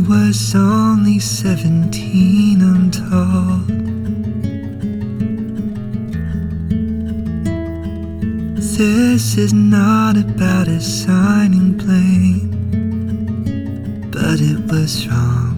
was only 17, I'm told. This is not about assigning blame, but it was wrong.